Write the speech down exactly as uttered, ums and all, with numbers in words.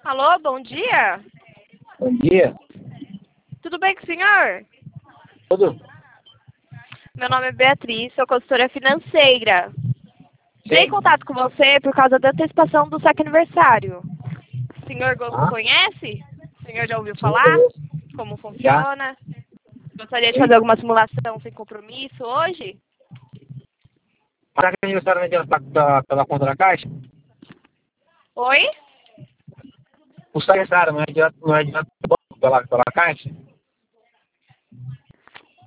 Alô, bom dia. Bom dia. Tudo bem com o senhor? Tudo? Meu nome é Beatriz, sou consultora financeira. Entrei em Sim. contato com você por causa da antecipação do seu aniversário. O senhor go- Ah, conhece? O senhor já ouviu sim, falar? beleza. Como Já? funciona? Gostaria de Sim. fazer alguma simulação sem compromisso hoje? Será que o aniversário não é pela, pela, pela conta da Caixa? Oi? O aniversário não é direto, não é direto pela, pela Caixa?